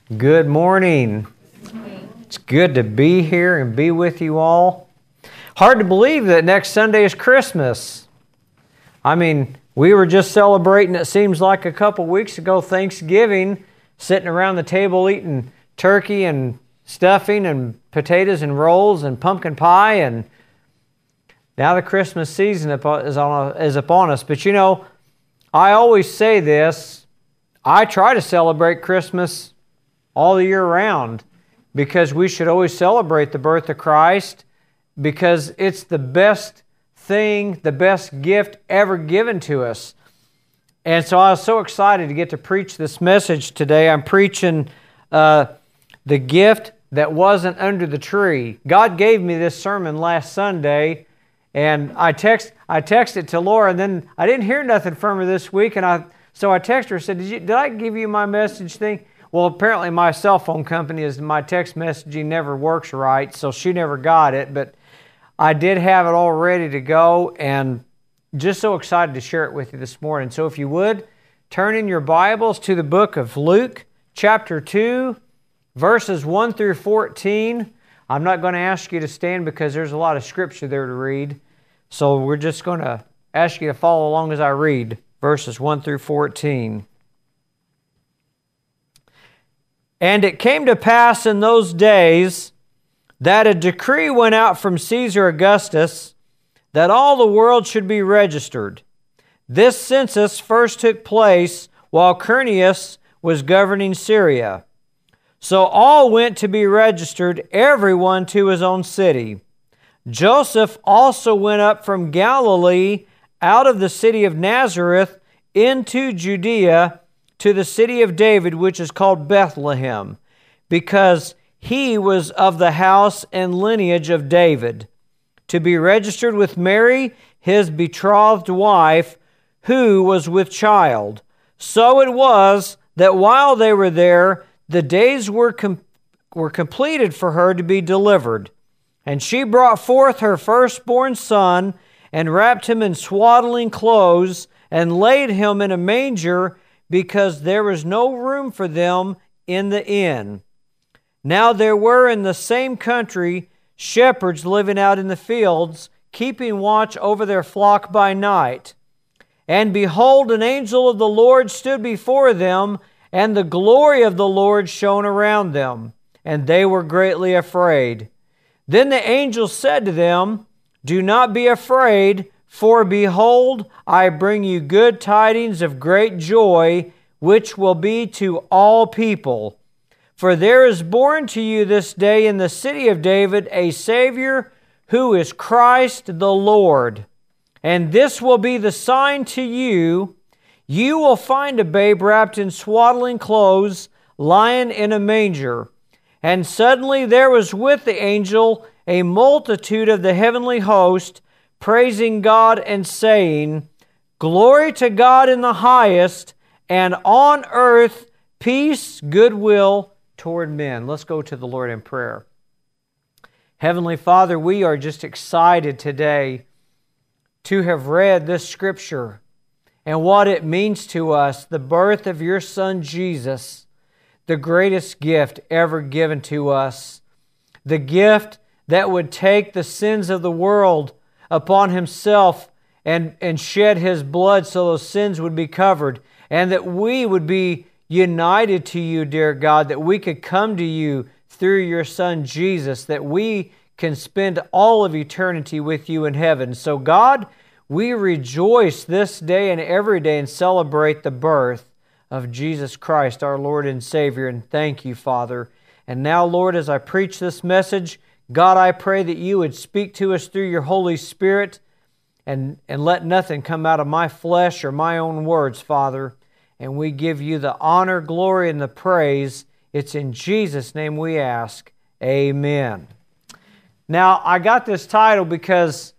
Good morning. It's good to be here and be with you all. Hard to believe that next Sunday is Christmas. I mean, we were just celebrating, it seems like a couple weeks ago, Thanksgiving, sitting around the table eating turkey and stuffing and potatoes and rolls and pumpkin pie, and now the Christmas season is upon us. But you know, I always say this, I try to celebrate Christmas all the year round because we should always celebrate the birth of Christ because it's the best thing, the best gift ever given to us. And so I was so excited to get to preach this message today. I'm preaching the gift that wasn't under the tree. God gave me this sermon last Sunday, and I texted to Laura, and then I didn't hear nothing from her this week, so I texted her and said, did I give you my message thing? Well, apparently my cell phone company my text messaging never works right, so she never got it, but I did have it all ready to go, and just so excited to share it with you this morning. So if you would, turn in your Bibles to the book of Luke, chapter 2, verses 1 through 14. I'm not going to ask you to stand because there's a lot of scripture there to read, so we're just going to ask you to follow along as I read verses 1 through 14. And it came to pass in those days that a decree went out from Caesar Augustus that all the world should be registered. This census first took place while Quirinius was governing Syria. So all went to be registered, everyone to his own city. Joseph also went up from Galilee out of the city of Nazareth into Judea to the city of David, which is called Bethlehem, because he was of the house and lineage of David, to be registered with Mary, his betrothed wife, who was with child. So it was that while they were there, the days were completed for her to be delivered. And she brought forth her firstborn son, and wrapped him in swaddling clothes, and laid him in a manger, because there was no room for them in the inn. Now there were in the same country shepherds living out in the fields, keeping watch over their flock by night. And behold, an angel of the Lord stood before them, and the glory of the Lord shone around them, and they were greatly afraid. Then the angel said to them, Do not be afraid, for behold, I bring you good tidings of great joy, which will be to all people. For there is born to you this day in the city of David a Savior, who is Christ the Lord. And this will be the sign to you. You will find a babe wrapped in swaddling clothes, lying in a manger. And suddenly there was with the angel a multitude of the heavenly host, praising God and saying, Glory to God in the highest, and on earth peace, goodwill toward men. Let's go to the Lord in prayer. Heavenly Father, we are just excited today to have read this scripture and what it means to us, the birth of your Son Jesus, the greatest gift ever given to us, the gift that would take the sins of the world upon himself and shed his blood so those sins would be covered, and that we would be united to you, dear God, that we could come to you through your Son Jesus, that we can spend all of eternity with you in heaven. So God, we rejoice this day and every day and celebrate the birth of Jesus Christ, our Lord and Savior, and thank you, Father. And now, Lord, as I preach this message, God, I pray that you would speak to us through your Holy Spirit and let nothing come out of my flesh or my own words, Father. And we give you the honor, glory, and the praise. It's in Jesus' name we ask. Amen. Now, I got this title because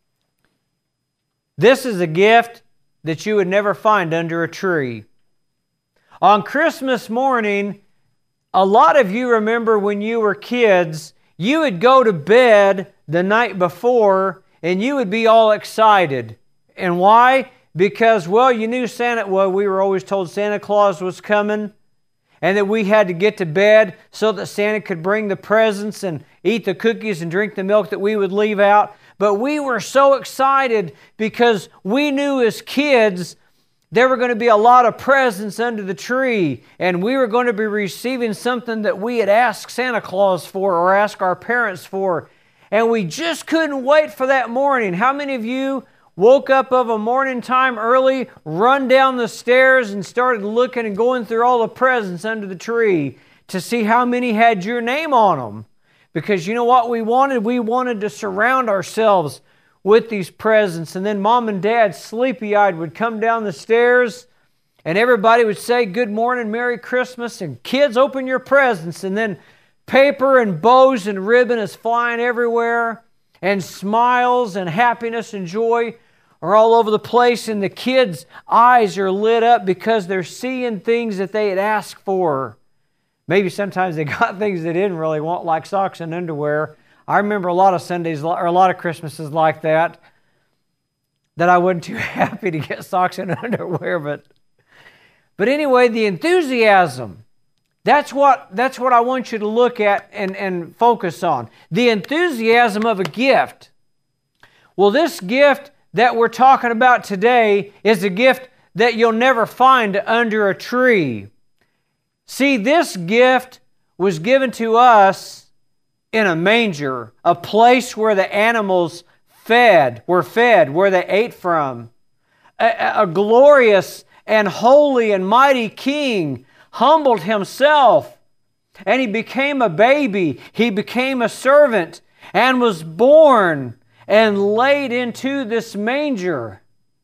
this is a gift that you would never find under a tree. On Christmas morning, a lot of you remember when you were kids, you would go to bed the night before and you would be all excited. And why? Because, well, you knew we were always told Santa Claus was coming. and that we had to get to bed so that Santa could bring the presents and eat the cookies and drink the milk that we would leave out. But we were so excited because we knew as kids there were going to be a lot of presents under the tree, and we were going to be receiving something that we had asked Santa Claus for or asked our parents for. And we just couldn't wait for that morning. How many of you woke up of a morning time early, run down the stairs, and started looking and going through all the presents under the tree to see how many had your name on them? Because you know what we wanted? We wanted to surround ourselves with these presents. And then Mom and Dad, sleepy-eyed, would come down the stairs, and everybody would say, "Good morning, Merry Christmas," and "Kids, open your presents." And then paper and bows and ribbon is flying everywhere, and smiles and happiness and joy are all over the place, and the kids' eyes are lit up because they're seeing things that they had asked for. Maybe sometimes they got things they didn't really want, like socks and underwear. I remember a lot of Sundays, or a lot of Christmases like that I wasn't too happy to get socks and underwear. But anyway, the enthusiasm, that's what I want you to look at and focus on. The enthusiasm of a gift. Well, this gift that we're talking about today is a gift that you'll never find under a tree. See, this gift was given to us in a manger, a place where the animals were fed, where they ate from. A glorious and holy and mighty King humbled Himself, and He became a baby. He became a servant and was born and laid into this manger.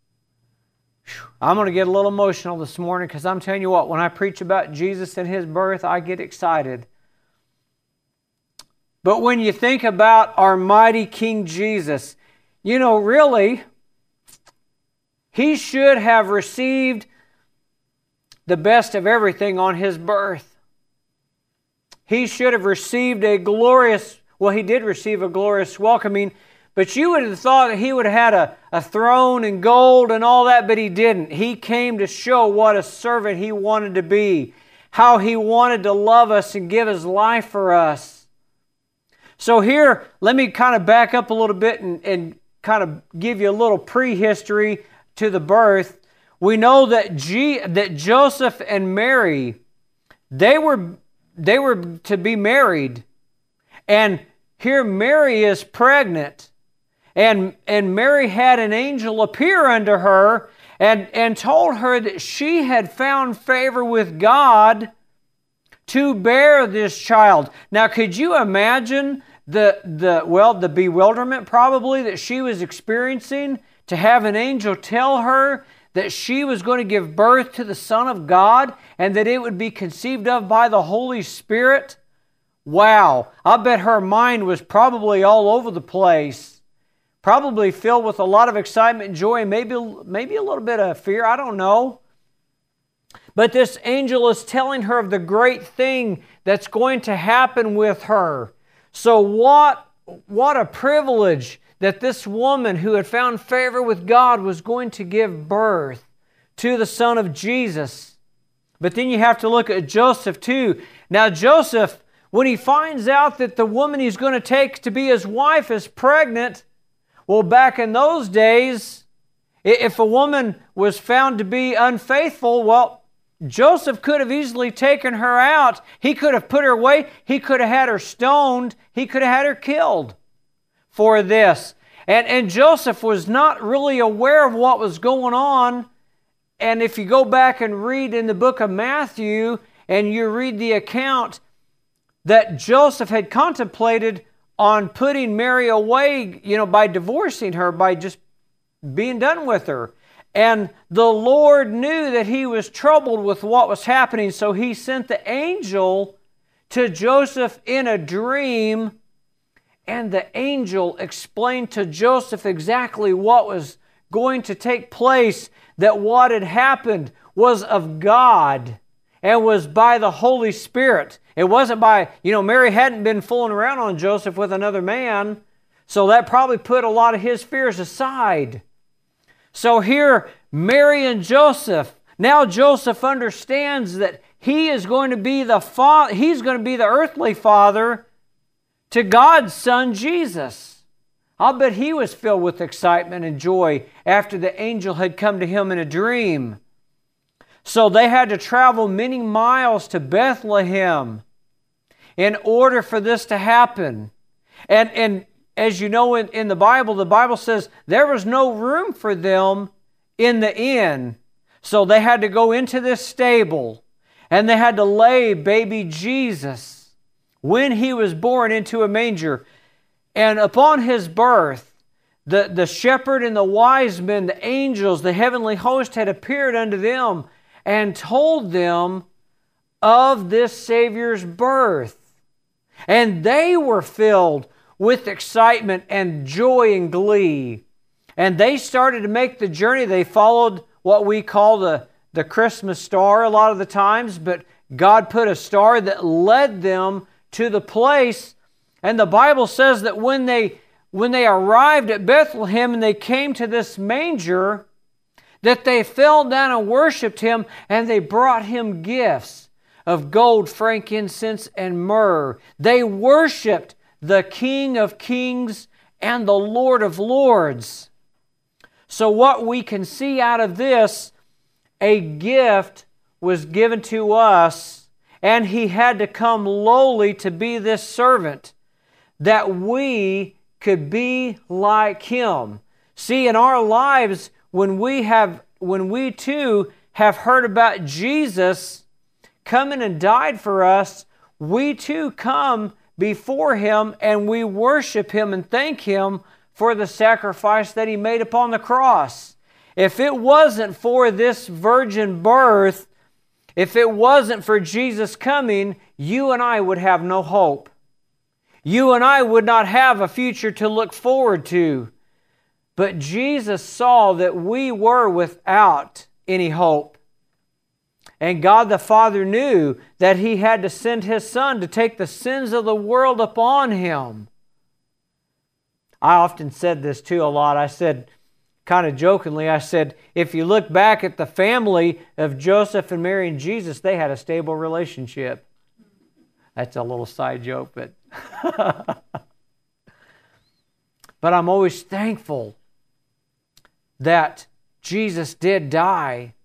I'm going to get a little emotional this morning because I'm telling you what, when I preach about Jesus and His birth, I get excited. But when you think about our mighty King Jesus, you know, really, He should have received the best of everything on His birth. He should have received He did receive a glorious welcoming, but you would have thought that He would have had a throne and gold and all that, but He didn't. He came to show what a servant He wanted to be, how He wanted to love us and give His life for us. So here, let me kind of back up a little bit and kind of give you a little prehistory to the birth. We know that Joseph and Mary, they were to be married. And here Mary is pregnant. And Mary had an angel appear unto her and told her that she had found favor with God to bear this child. Now, could you imagine the bewilderment probably that she was experiencing to have an angel tell her that she was going to give birth to the Son of God and that it would be conceived of by the Holy Spirit? Wow, I bet her mind was probably all over the place, probably filled with a lot of excitement and joy, maybe a little bit of fear, I don't know. But this angel is telling her of the great thing that's going to happen with her. So what a privilege that this woman who had found favor with God was going to give birth to the Son of Jesus. But then you have to look at Joseph too. Now Joseph, when he finds out that the woman he's going to take to be his wife is pregnant, well, back in those days, if a woman was found to be unfaithful, well, Joseph could have easily taken her out. He could have put her away. He could have had her stoned. He could have had her killed for this. And Joseph was not really aware of what was going on. And if you go back and read in the book of Matthew and you read the account that Joseph had contemplated on putting Mary away, by divorcing her, by just being done with her. And the Lord knew that he was troubled with what was happening, so He sent the angel to Joseph in a dream, and the angel explained to Joseph exactly what was going to take place, that what had happened was of God and was by the Holy Spirit. It wasn't by, Mary hadn't been fooling around on Joseph with another man, so that probably put a lot of his fears aside. So here, Mary and Joseph, now Joseph understands that He is going to be the father. He's going to be the earthly father to God's Son, Jesus. I'll bet he was filled with excitement and joy after the angel had come to him in a dream. So they had to travel many miles to Bethlehem in order for this to happen. And as you know in the Bible says there was no room for them in the inn. So they had to go into this stable and they had to lay baby Jesus when he was born into a manger. And upon his birth, the shepherd and the wise men, the angels, the heavenly host had appeared unto them and told them of this Savior's birth. And they were filled with excitement and joy and glee. And they started to make the journey. They followed what we call the Christmas star a lot of the times, but God put a star that led them to the place. And the Bible says that when they arrived at Bethlehem and they came to this manger, that they fell down and worshiped him, and they brought him gifts of gold, frankincense, and myrrh. They worshiped the King of Kings and the Lord of Lords. So what we can see out of this, a gift was given to us, and he had to come lowly to be this servant, that we could be like him. See, in our lives, when we too have heard about Jesus coming and died for us, we too come before him and we worship him and thank him for the sacrifice that he made upon the cross. If it wasn't for this virgin birth, if it wasn't for Jesus coming, you and I would have no hope. You and I would not have a future to look forward to. But Jesus saw that we were without any hope. And God the Father knew that he had to send his Son to take the sins of the world upon him. I often said this too a lot. I said, kind of jokingly, I said, if you look back at the family of Joseph and Mary and Jesus, they had a stable relationship. That's a little side joke, but but I'm always thankful that Jesus did die,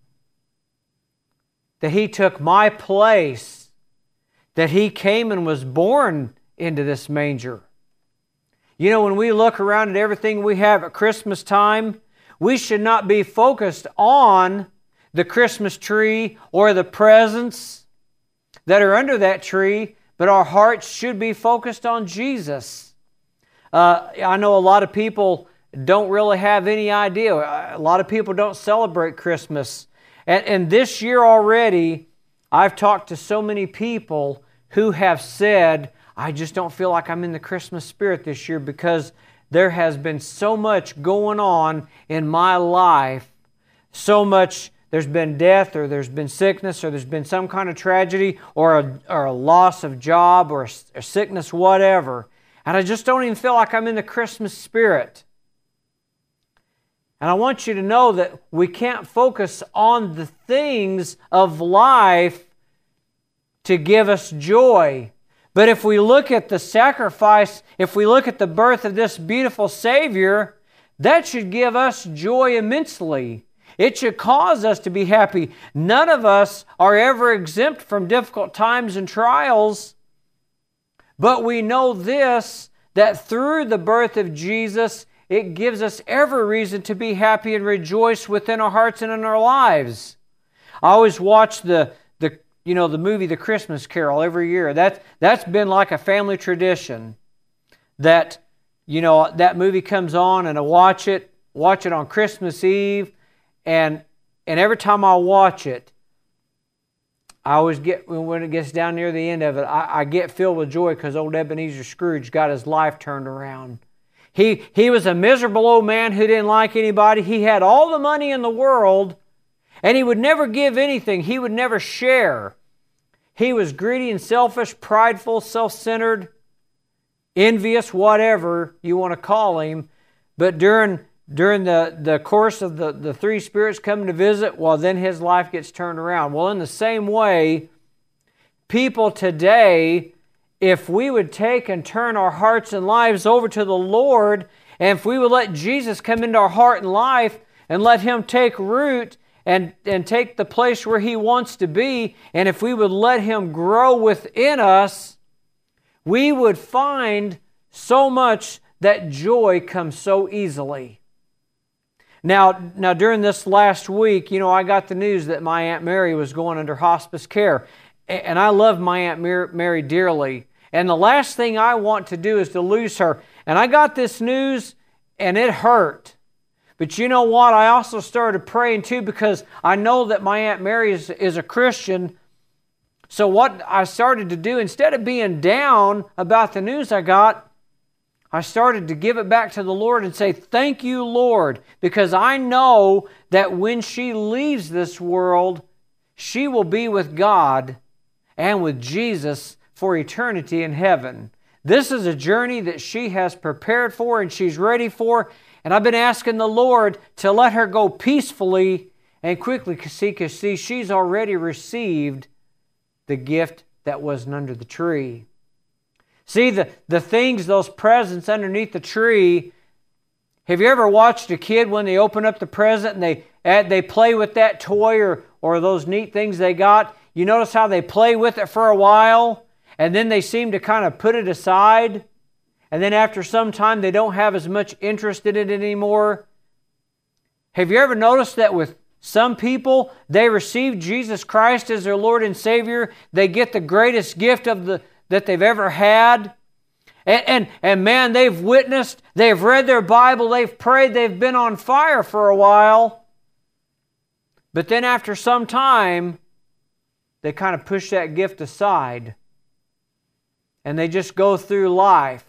that he took my place, that he came and was born into this manger. You know, when we look around at everything we have at Christmas time, we should not be focused on the Christmas tree or the presents that are under that tree, but our hearts should be focused on Jesus. I know a lot of people don't really have any idea. A lot of people don't celebrate Christmas. And this year already, I've talked to so many people who have said, I just don't feel like I'm in the Christmas spirit this year because there has been so much going on in my life, so much, there's been death or there's been sickness or there's been some kind of tragedy or a loss of job or a sickness, whatever. And I just don't even feel like I'm in the Christmas spirit. And I want you to know that we can't focus on the things of life to give us joy. But if we look at the sacrifice, if we look at the birth of this beautiful Savior, that should give us joy immensely. It should cause us to be happy. None of us are ever exempt from difficult times and trials. But we know this, that through the birth of Jesus, it gives us every reason to be happy and rejoice within our hearts and in our lives. I always watch the movie The Christmas Carol every year. That's been like a family tradition. That movie comes on and I watch it on Christmas Eve, and every time I watch it, I always get, when it gets down near the end of it, I get filled with joy because old Ebenezer Scrooge got his life turned around. He was a miserable old man who didn't like anybody. He had all the money in the world, and he would never give anything. He would never share. He was greedy and selfish, prideful, self-centered, envious, whatever you want to call him. But during the course of the three spirits coming to visit, well, then his life gets turned around. Well, in the same way, people today, if we would take and turn our hearts and lives over to the Lord, and if we would let Jesus come into our heart and life and let Him take root and take the place where He wants to be, and if we would let Him grow within us, we would find so much that joy comes so easily. Now during this last week, I got the news that my Aunt Mary was going under hospice care. And I love my Aunt Mary dearly. And the last thing I want to do is to lose her. And I got this news, and it hurt. But you know what? I also started praying too, because I know that my Aunt Mary is a Christian. So what I started to do, instead of being down about the news I got, I started to give it back to the Lord and say, thank you, Lord, because I know that when she leaves this world, she will be with God and with Jesus for eternity in heaven. This is a journey that she has prepared for and she's ready for. And I've been asking the Lord to let her go peacefully and quickly, because she's already received the gift that wasn't under the tree. See, the things, those presents underneath the tree, have you ever watched a kid when they open up the present and they play with that toy or those neat things they got? You notice how they play with it for a while, and then they seem to kind of put it aside, and then after some time they don't have as much interest in it anymore. Have you ever noticed that with some people, they receive Jesus Christ as their Lord and Savior, they get the greatest gift that they've ever had, and man, they've witnessed, they've read their Bible, they've prayed, they've been on fire for a while, but then after some time, they kind of push that gift aside, and they just go through life,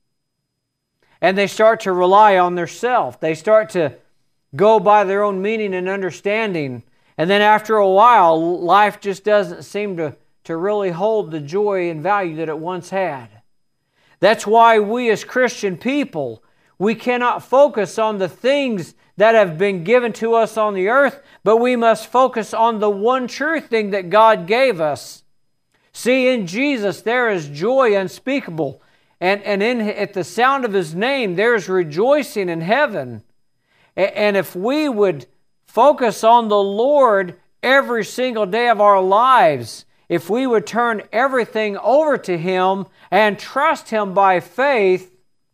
and they start to rely on themselves. They start to go by their own meaning and understanding, and then after a while, life just doesn't seem to really hold the joy and value that it once had. That's why we as Christian people, we cannot focus on the things that have been given to us on the earth, but we must focus on the one true thing that God gave us. See, in Jesus there is joy unspeakable, and at the sound of His name there is rejoicing in heaven. And if we would focus on the Lord every single day of our lives, if we would turn everything over to Him and trust Him by faith,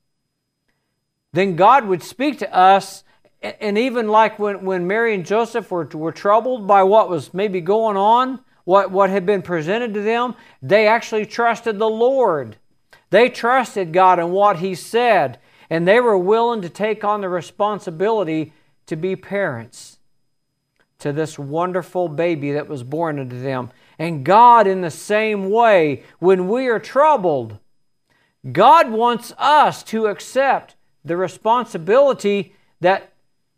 then God would speak to us. And even like when Mary and Joseph were troubled by what was maybe going on, what had been presented to them, they actually trusted the Lord. They trusted God and what He said, and they were willing to take on the responsibility to be parents to this wonderful baby that was born into them. And God, in the same way, when we are troubled, God wants us to accept the responsibility that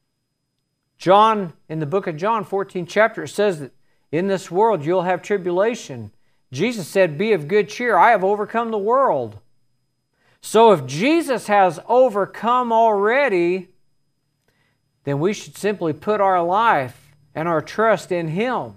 John, in the book of John, 14th chapter, it says that in this world you'll have tribulation. Jesus said, be of good cheer, I have overcome the world. So if Jesus has overcome already, then we should simply put our life and our trust in Him.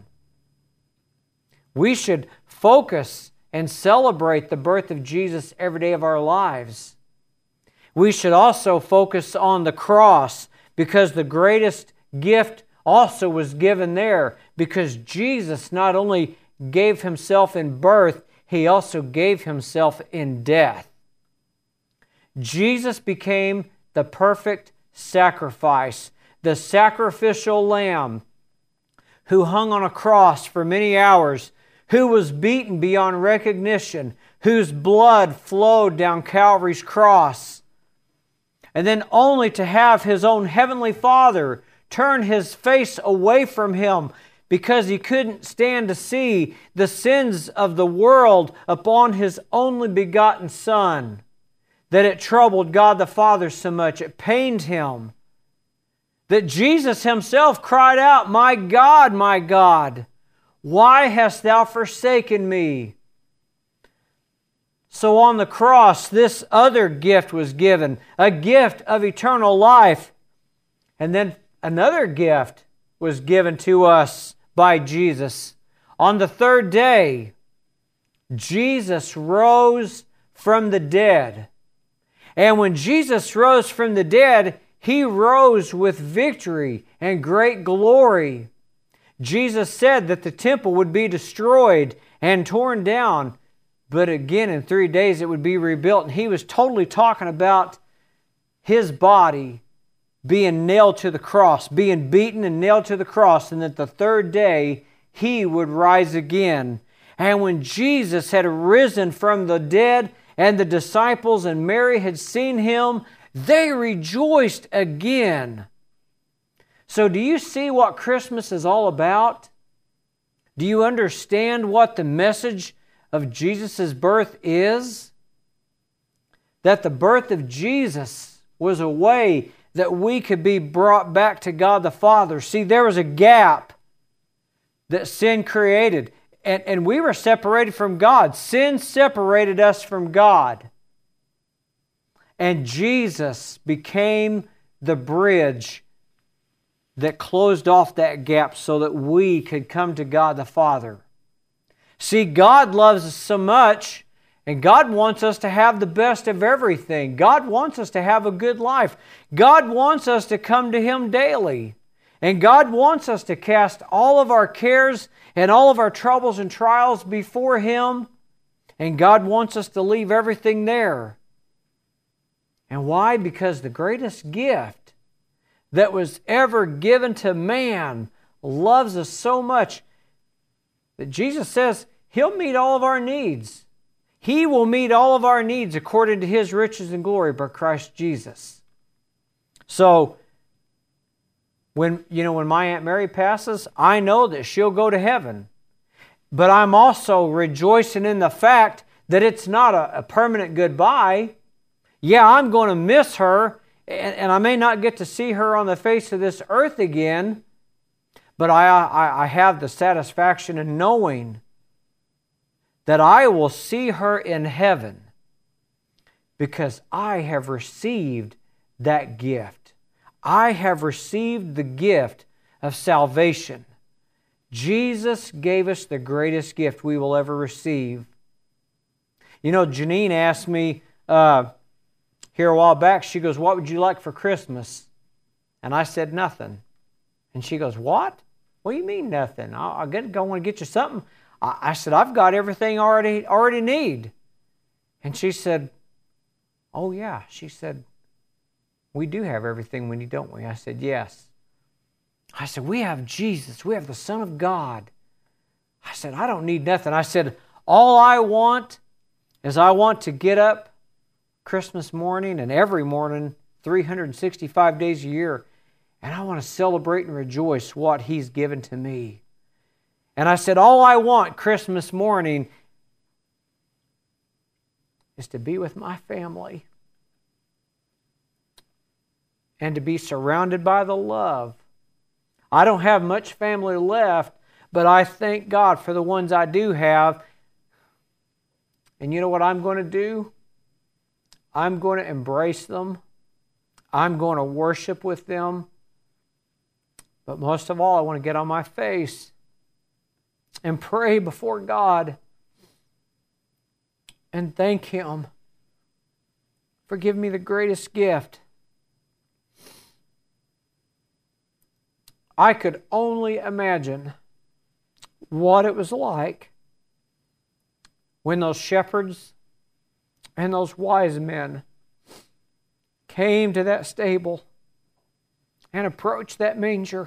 We should focus and celebrate the birth of Jesus every day of our lives. We should also focus on the cross, because the greatest gift also was given there, because Jesus not only gave Himself in birth, He also gave Himself in death. Jesus became the perfect sacrifice, the sacrificial lamb who hung on a cross for many hours, who was beaten beyond recognition, whose blood flowed down Calvary's cross, and then only to have His own heavenly Father turn His face away from Him because He couldn't stand to see the sins of the world upon His only begotten Son, that it troubled God the Father so much, it pained Him, that Jesus Himself cried out, my God, why hast Thou forsaken me? So on the cross, this other gift was given, a gift of eternal life. And then another gift was given to us by Jesus. On the third day, Jesus rose from the dead. And when Jesus rose from the dead, He rose with victory and great glory. Jesus said that the temple would be destroyed and torn down, but again in 3 days it would be rebuilt. And He was totally talking about His body being nailed to the cross, being beaten and nailed to the cross, and that the third day He would rise again. And when Jesus had risen from the dead, and the disciples and Mary had seen Him, they rejoiced again. So do you see what Christmas is all about? Do you understand what the message of Jesus' birth is? That the birth of Jesus was a way that we could be brought back to God the Father. See, there was a gap that sin created. And we were separated from God. Sin separated us from God. And Jesus became the bridge that closed off that gap so that we could come to God the Father. See, God loves us so much, and God wants us to have the best of everything. God wants us to have a good life. God wants us to come to Him daily. And God wants us to cast all of our cares and all of our troubles and trials before Him. And God wants us to leave everything there. And why? Because the greatest gift that was ever given to man loves us so much that Jesus says He'll meet all of our needs. He will meet all of our needs according to His riches and glory by Christ Jesus. So, when my Aunt Mary passes, I know that she'll go to heaven. But I'm also rejoicing in the fact that it's not a permanent goodbye. Yeah, I'm going to miss her, and I may not get to see her on the face of this earth again, but I have the satisfaction in knowing that I will see her in heaven because I have received that gift. I have received the gift of salvation. Jesus gave us the greatest gift we will ever receive. You know, Janine asked me here a while back, she goes, "What would you like for Christmas?" And I said, "Nothing." And she goes, "What? What do you mean nothing? I want to get you something." I said, "I've got everything already need." And she said, "Oh yeah." She said, "We do have everything we need, don't we?" I said, "Yes." I said, "We have Jesus. We have the Son of God." I said, "I don't need nothing." I said, "All I want is I want to get up Christmas morning and every morning, 365 days a year, and I want to celebrate and rejoice what He's given to me." And I said, "All I want Christmas morning is to be with my family and to be surrounded by the love." I don't have much family left, but I thank God for the ones I do have. And you know what I'm going to do? I'm going to embrace them. I'm going to worship with them. But most of all, I want to get on my face and pray before God and thank Him for giving me the greatest gift. I could only imagine what it was like when those shepherds and those wise men came to that stable and approached that manger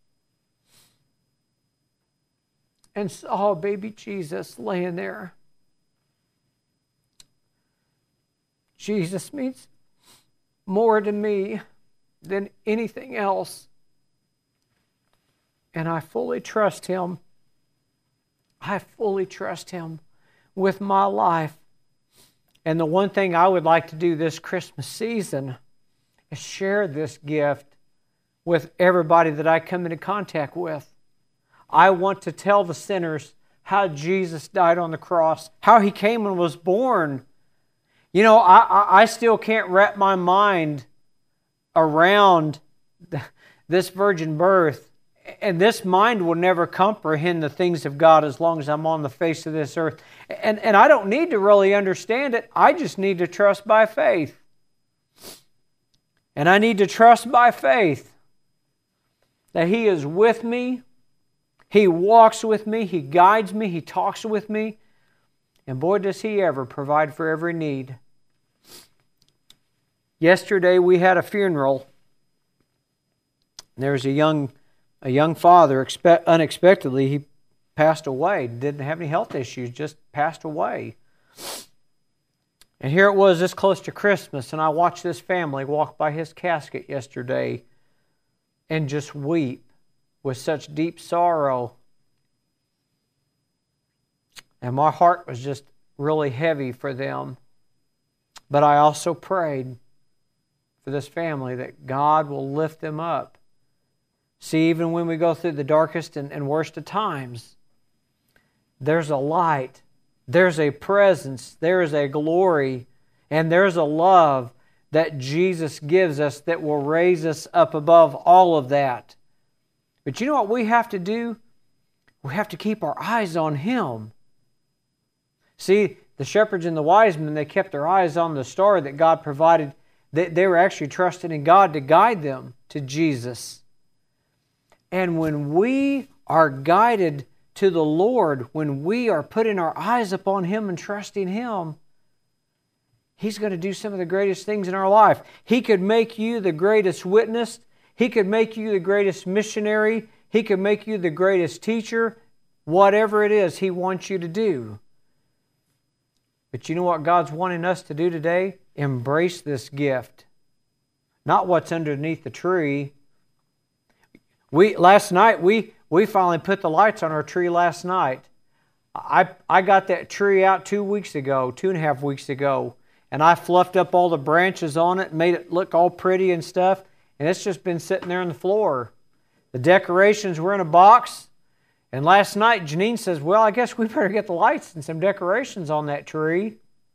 and saw baby Jesus laying there. Jesus means more to me than anything else. And I fully trust Him. I fully trust Him with my life. And the one thing I would like to do this Christmas season is share this gift with everybody that I come into contact with. I want to tell the sinners how Jesus died on the cross, how He came and was born. You know, I still can't wrap my mind around this virgin birth And this mind will never comprehend the things of God as long as I'm on the face of this earth. And I don't need to really understand it. I just need to trust by faith. And I need to trust by faith that He is with me. He walks with me. He guides me. He talks with me. And boy, does He ever provide for every need. Yesterday we had a funeral. There was a young father, unexpectedly, he passed away. Didn't have any health issues, just passed away. And here it was this close to Christmas, and I watched this family walk by his casket yesterday and just weep with such deep sorrow. And my heart was just really heavy for them. But I also prayed for this family that God will lift them up. See, even when we go through the darkest and worst of times, there's a light, there's a presence, there is a glory, and there's a love that Jesus gives us that will raise us up above all of that. But you know what we have to do? We have to keep our eyes on Him. See, the shepherds and the wise men, they kept their eyes on the star that God provided. They were actually trusting in God to guide them to Jesus. And when we are guided to the Lord, when we are putting our eyes upon Him and trusting Him, He's going to do some of the greatest things in our life. He could make you the greatest witness. He could make you the greatest missionary. He could make you the greatest teacher. Whatever it is He wants you to do. But you know what God's wanting us to do today? Embrace this gift. Not what's underneath the tree. Last night, we finally put the lights on our tree last night. I got that tree out 2.5 weeks ago, and I fluffed up all the branches on it, made it look all pretty and stuff, and it's just been sitting there on the floor. The decorations were in a box, and last night Janine says, well, I guess we better get the lights and some decorations on that tree.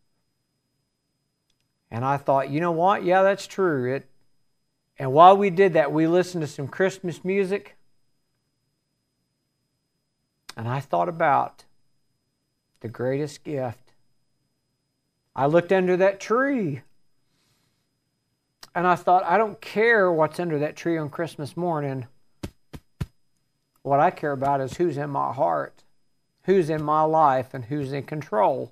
And I thought, you know what? Yeah, that's true. And while we did that, we listened to some Christmas music. And I thought about the greatest gift. I looked under that tree. And I thought, I don't care what's under that tree on Christmas morning. What I care about is who's in my heart, who's in my life, and who's in control.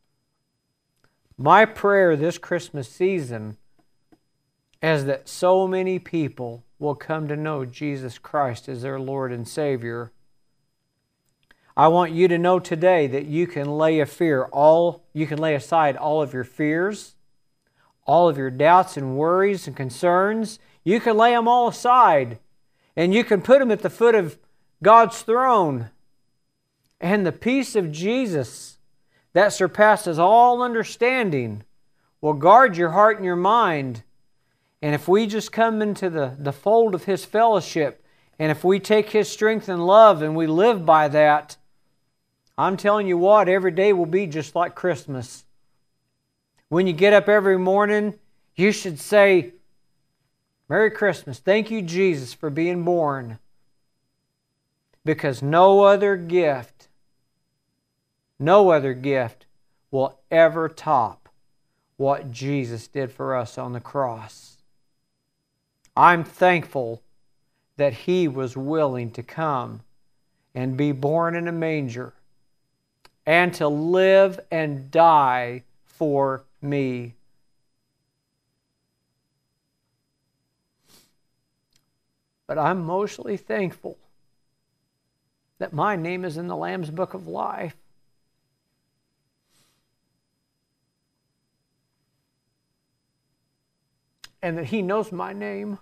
My prayer this Christmas season is that so many people will come to know Jesus Christ as their Lord and Savior. I want you to know today that you can lay aside all of your fears, all of your doubts and worries and concerns. You can lay them all aside, and you can put them at the foot of God's throne. And the peace of Jesus that surpasses all understanding will guard your heart and your mind. And if we just come into the fold of His fellowship, and if we take His strength and love and we live by that, I'm telling you what, every day will be just like Christmas. When you get up every morning, you should say, Merry Christmas. Thank you, Jesus, for being born. Because no other gift will ever top what Jesus did for us on the cross. I'm thankful that He was willing to come and be born in a manger and to live and die for me. But I'm mostly thankful that my name is in the Lamb's Book of Life. And that He knows my name.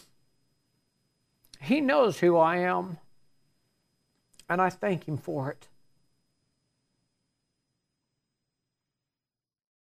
He knows who I am. And I thank Him for it.